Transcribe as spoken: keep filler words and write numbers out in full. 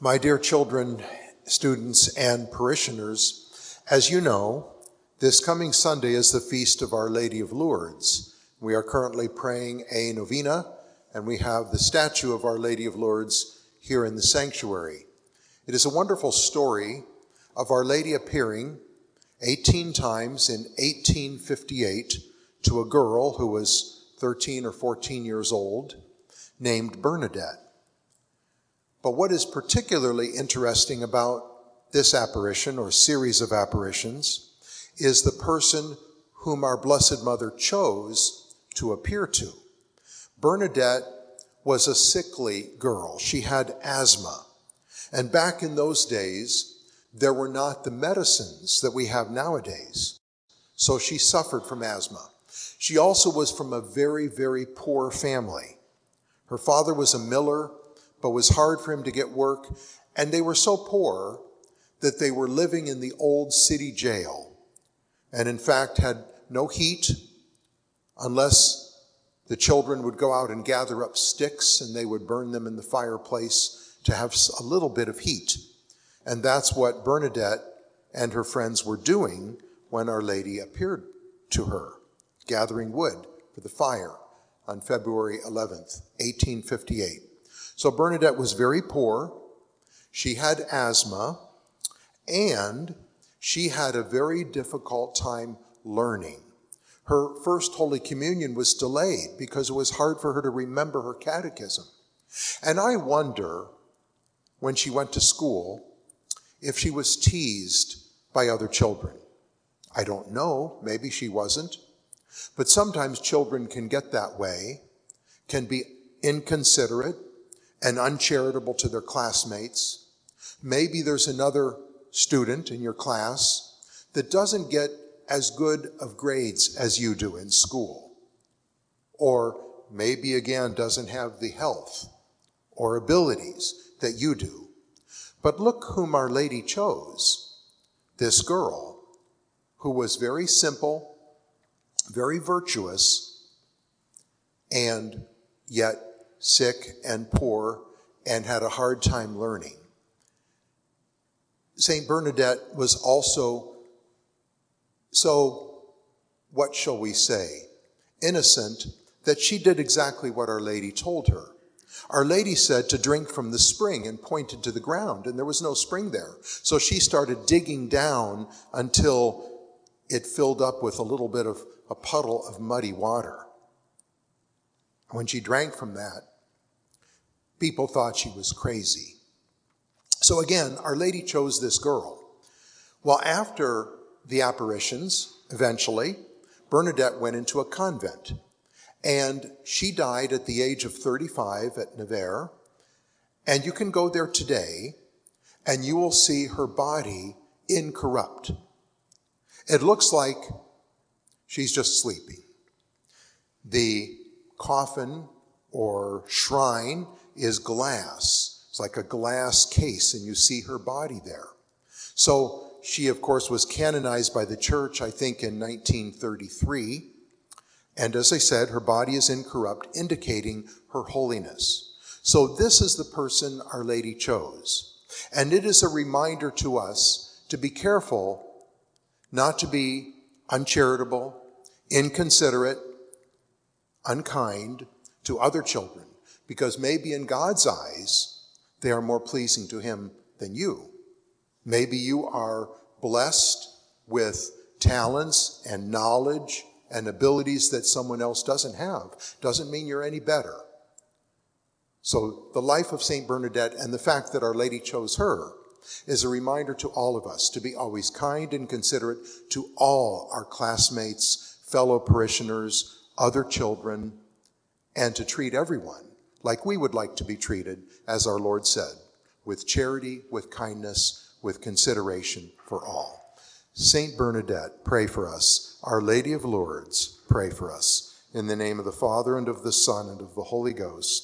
My dear children, students, and parishioners, as you know, this coming Sunday is the feast of Our Lady of Lourdes. We are currently praying a novena, and we have the statue of Our Lady of Lourdes here in the sanctuary. It is a wonderful story of Our Lady appearing eighteen times in eighteen fifty-eight to a girl who was thirteen or fourteen years old named Bernadette. But what is particularly interesting about this apparition or series of apparitions is the person whom our Blessed Mother chose to appear to. Bernadette was a sickly girl. She had asthma. And back in those days, there were not the medicines that we have nowadays. So she suffered from asthma. She also was from a very, very poor family. Her father was a miller, but it was hard for him to get work. And they were so poor that they were living in the old city jail. And in fact, had no heat unless the children would go out and gather up sticks and they would burn them in the fireplace to have a little bit of heat. And that's what Bernadette and her friends were doing when Our Lady appeared to her, gathering wood for the fire on February eleventh, eighteen fifty-eight. So Bernadette was very poor. She had asthma, and she had a very difficult time learning. Her first Holy Communion was delayed because it was hard for her to remember her catechism. And I wonder, when she went to school, if she was teased by other children. I don't know, maybe she wasn't. But sometimes children can get that way, can be inconsiderate and uncharitable to their classmates. Maybe there's another student in your class that doesn't get as good of grades as you do in school. Or maybe, again, doesn't have the health or abilities that you do. But look whom Our Lady chose, this girl who was very simple, very virtuous, and yet sick and poor and had a hard time learning. Saint Bernadette was also so, what shall we say, innocent, that she did exactly what Our Lady told her. Our Lady said to drink from the spring and pointed to the ground, and there was no spring there. So she started digging down until it filled up with a little bit of a puddle of muddy water. When she drank from that, people thought she was crazy. So again, Our Lady chose this girl. Well, after the apparitions, eventually, Bernadette went into a convent. And she died at the age of thirty-five at Nevers. And you can go there today, and you will see her body incorrupt. It looks like she's just sleeping. The coffin or shrine is glass. It's like a glass case, and you see her body there. So she, of course, was canonized by the church, I think, in nineteen thirty-three. And as I said, her body is incorrupt, indicating her holiness. So this is the person Our Lady chose. And it is a reminder to us to be careful not to be uncharitable, inconsiderate, unkind to other children, because maybe in God's eyes, they are more pleasing to him than you. Maybe you are blessed with talents and knowledge and abilities that someone else doesn't have. Doesn't mean you're any better. So the life of Saint Bernadette and the fact that Our Lady chose her is a reminder to all of us to be always kind and considerate to all our classmates, fellow parishioners, other children, and to treat everyone like we would like to be treated, as our Lord said, with charity, with kindness, with consideration for all. Saint Bernadette, pray for us. Our Lady of Lourdes, pray for us. In the name of the Father, and of the Son, and of the Holy Ghost.